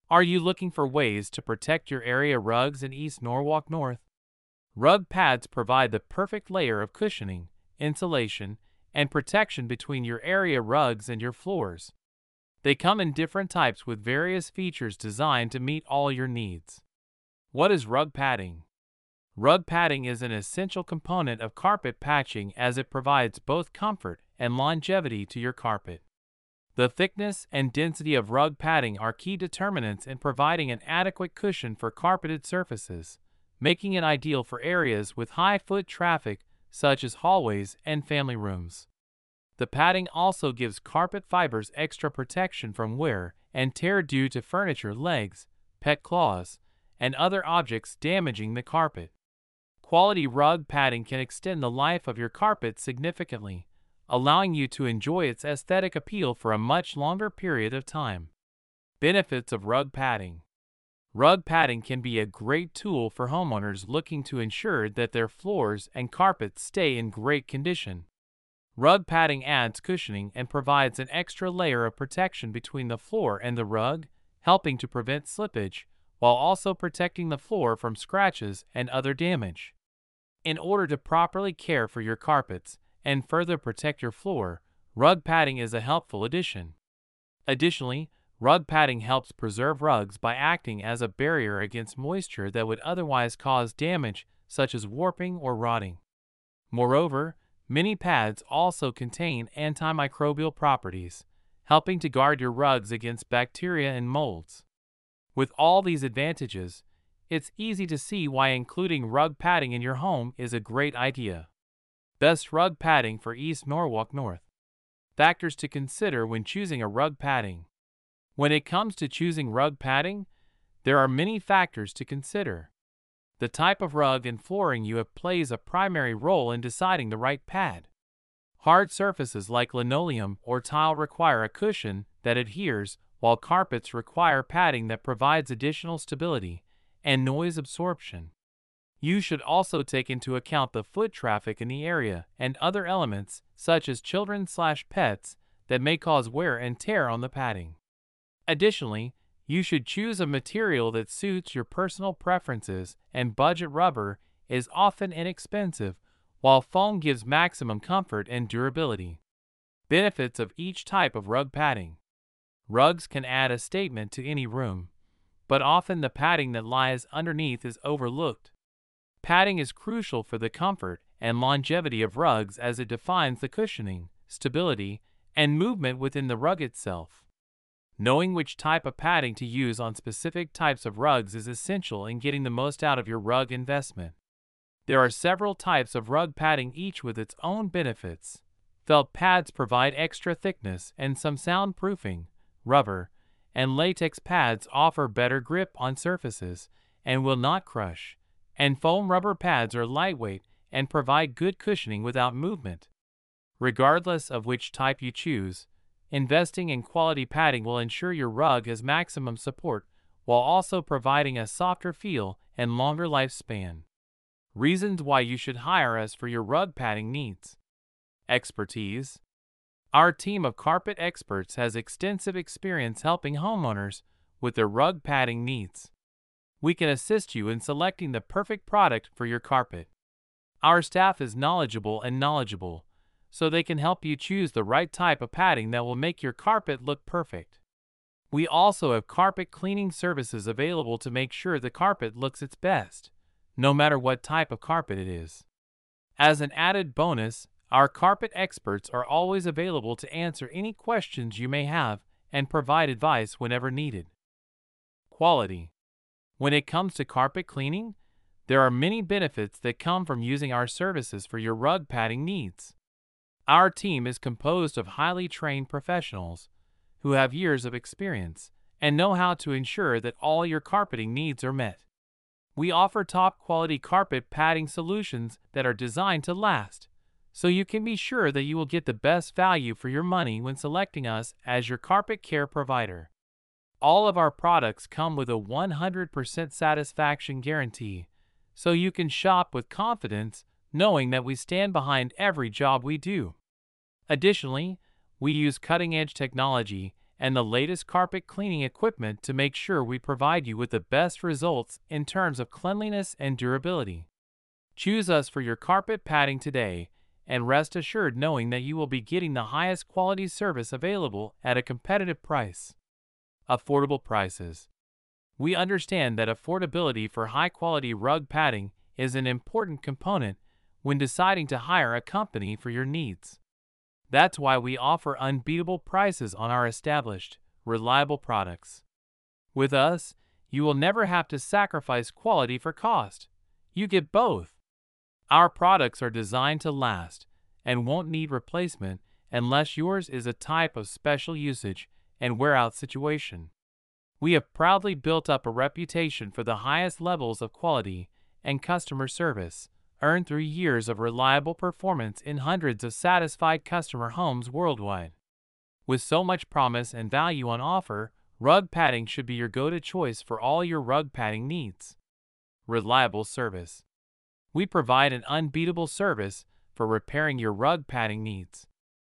Are you looking for ways to protect your area rugs in East Norwalk North? Rug pads provide the perfect layer of cushioning, insulation, and protection between your area rugs and your floors. They come in different types with various features designed to meet all your needs. What is rug padding? Rug padding is an essential component of carpet patching as it provides both comfort and longevity to your carpet. The thickness and density of rug padding are key determinants in providing an adequate cushion for carpeted surfaces, making it ideal for areas with high foot traffic such as hallways and family rooms. The padding also gives carpet fibers extra protection from wear and tear due to furniture legs, pet claws, and other objects damaging the carpet. Quality rug padding can extend the life of your carpet significantly, allowing you to enjoy its aesthetic appeal for a much longer period of time. Benefits of rug padding. Rug padding can be a great tool for homeowners looking to ensure that their floors and carpets stay in great condition. Rug padding adds cushioning and provides an extra layer of protection between the floor and the rug, helping to prevent slippage, while also protecting the floor from scratches and other damage. In order to properly care for your carpets and further protect your floor, rug padding is a helpful addition. Additionally, rug padding helps preserve rugs by acting as a barrier against moisture that would otherwise cause damage, such as warping or rotting. Moreover, many pads also contain antimicrobial properties, helping to guard your rugs against bacteria and molds. With all these advantages, it's easy to see why including rug padding in your home is a great idea. Best rug padding for East Norwalk North. Factors to consider when choosing a rug padding. When it comes to choosing rug padding, there are many factors to consider. The type of rug and flooring you have plays a primary role in deciding the right pad. Hard surfaces like linoleum or tile require a cushion that adheres, while carpets require padding that provides additional stability and noise absorption. You should also take into account the foot traffic in the area and other elements, such as children/pets, that may cause wear and tear on the padding. Additionally, you should choose a material that suits your personal preferences, and budget rubber is often inexpensive, while foam gives maximum comfort and durability. Benefits of each type of rug padding. Rugs can add a statement to any room, but often the padding that lies underneath is overlooked. Padding is crucial for the comfort and longevity of rugs as it defines the cushioning, stability, and movement within the rug itself. Knowing which type of padding to use on specific types of rugs is essential in getting the most out of your rug investment. There are several types of rug padding, each with its own benefits. Felt pads provide extra thickness and some soundproofing. Rubber and latex pads offer better grip on surfaces and will not crush. And foam rubber pads are lightweight and provide good cushioning without movement. Regardless of which type you choose, investing in quality padding will ensure your rug has maximum support while also providing a softer feel and longer lifespan. Reasons why you should hire us for your rug padding needs. Expertise. Our team of carpet experts has extensive experience helping homeowners with their rug padding needs. We can assist you in selecting the perfect product for your carpet. Our staff is knowledgeable, so they can help you choose the right type of padding that will make your carpet look perfect. We also have carpet cleaning services available to make sure the carpet looks its best, no matter what type of carpet it is. As an added bonus, our carpet experts are always available to answer any questions you may have and provide advice whenever needed. Quality. When it comes to carpet cleaning, there are many benefits that come from using our services for your rug padding needs. Our team is composed of highly trained professionals who have years of experience and know how to ensure that all your carpeting needs are met. We offer top-quality carpet padding solutions that are designed to last, so you can be sure that you will get the best value for your money when selecting us as your carpet care provider. All of our products come with a 100% satisfaction guarantee, so you can shop with confidence knowing that we stand behind every job we do. Additionally, we use cutting-edge technology and the latest carpet cleaning equipment to make sure we provide you with the best results in terms of cleanliness and durability. Choose us for your carpet padding today, and rest assured knowing that you will be getting the highest quality service available at a competitive price. Affordable prices. We understand that affordability for high-quality rug padding is an important component when deciding to hire a company for your needs. That's why we offer unbeatable prices on our established, reliable products. With us, you will never have to sacrifice quality for cost. You get both. Our products are designed to last and won't need replacement unless yours is a type of special usage and wear-out situation. We have proudly built up a reputation for the highest levels of quality and customer service, earned through years of reliable performance in hundreds of satisfied customer homes worldwide. With so much promise and value on offer, rug padding should be your go-to choice for all your rug padding needs. Reliable service. We provide an unbeatable service for repairing your rug padding needs.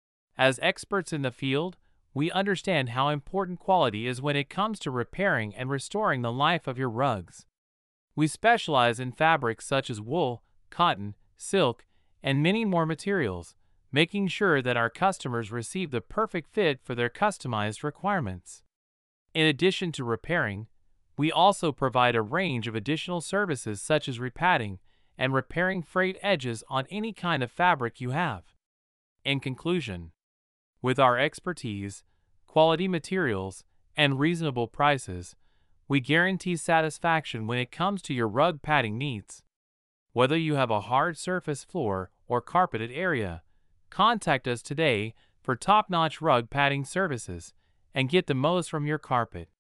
As experts in the field, we understand how important quality is when it comes to repairing and restoring the life of your rugs. We specialize in fabrics such as wool, cotton, silk, and many more materials, making sure that our customers receive the perfect fit for their customized requirements. In addition to repairing, we also provide a range of additional services such as repadding and repairing frayed edges on any kind of fabric you have. In conclusion, with our expertise, quality materials, and reasonable prices, we guarantee satisfaction when it comes to your rug padding needs. Whether you have a hard surface floor or carpeted area, contact us today for top-notch rug padding services and get the most from your carpet.